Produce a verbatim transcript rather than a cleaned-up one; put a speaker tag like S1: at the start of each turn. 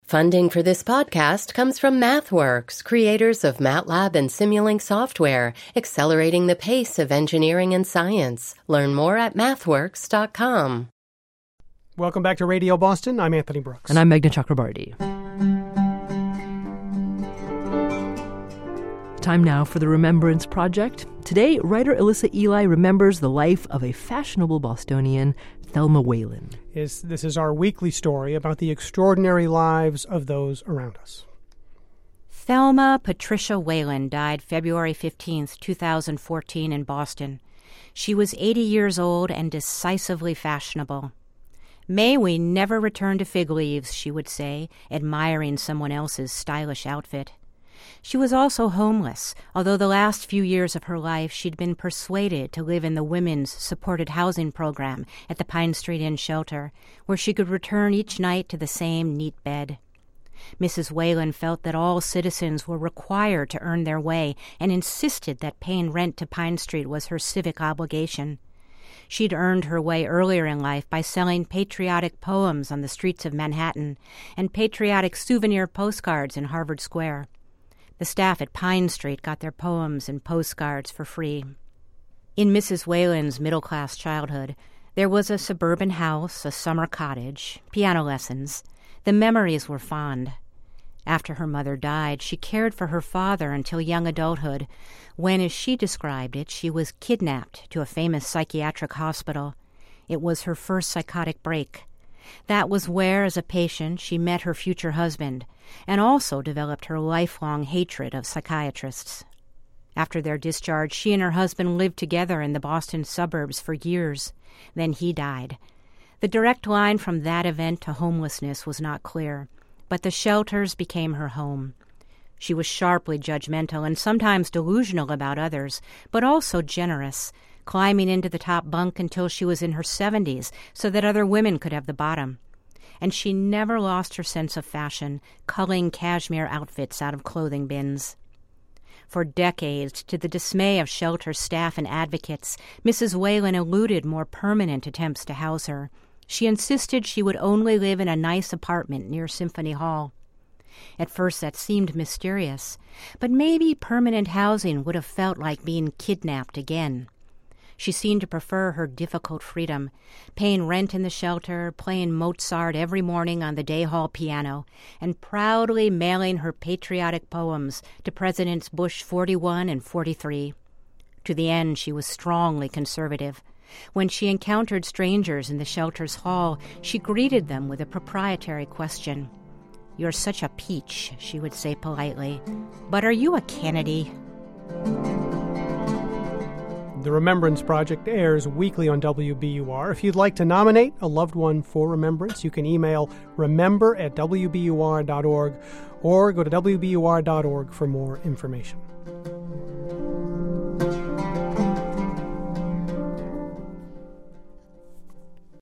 S1: Funding for this podcast comes from MathWorks, creators of MATLAB and Simulink software, accelerating the pace of engineering and science. Learn more at mathworks dot com.
S2: Welcome back to Radio Boston. I'm Anthony Brooks.
S3: And I'm Meghna Chakrabarty. Time now for the Remembrance Project. Today, writer Alyssa Ely remembers the life of a fashionable Bostonian, Thelma Whalen.
S2: Is, this is our weekly story about the extraordinary lives of those around us.
S4: Thelma Patricia Whalen died February fifteenth, twenty fourteen in Boston. She was eighty years old and decisively fashionable. "May we never return to fig leaves," she would say, admiring someone else's stylish outfit. She was also homeless, although the last few years of her life she'd been persuaded to live in the Women's Supported Housing Program at the Pine Street Inn shelter, where she could return each night to the same neat bed. Missus Whalen felt that all citizens were required to earn their way and insisted that paying rent to Pine Street was her civic obligation. She'd earned her way earlier in life by selling patriotic poems on the streets of Manhattan and patriotic souvenir postcards in Harvard Square. The staff at Pine Street got their poems and postcards for free. In Missus Whalen's middle-class childhood, there was a suburban house, a summer cottage, piano lessons. The memories were fond. After her mother died, she cared for her father until young adulthood, when, as she described it, she was kidnapped to a famous psychiatric hospital. It was her first psychotic break. That was where, as a patient, she met her future husband, and also developed her lifelong hatred of psychiatrists. After their discharge, she and her husband lived together in the Boston suburbs for years. Then he died. The direct line from that event to homelessness was not clear, but the shelters became her home. She was sharply judgmental and sometimes delusional about others, but also generous, climbing into the top bunk until she was in her seventies so that other women could have the bottom. And she never lost her sense of fashion, culling cashmere outfits out of clothing bins. For decades, to the dismay of shelter staff and advocates, Missus Whalen eluded more permanent attempts to house her. She insisted she would only live in a nice apartment near Symphony Hall. At first that seemed mysterious, but maybe permanent housing would have felt like being kidnapped again. She seemed to prefer her difficult freedom, paying rent in the shelter, playing Mozart every morning on the day hall piano, and proudly mailing her patriotic poems to Presidents Bush forty-one and forty-three. To the end, she was strongly conservative. When she encountered strangers in the shelter's hall, she greeted them with a proprietary question. "You're such a peach," she would say politely, "but are you a Kennedy?"
S2: The Remembrance Project airs weekly on W B U R. If you'd like to nominate a loved one for remembrance, you can email remember at w b u r dot org or go to w b u r dot org for more information.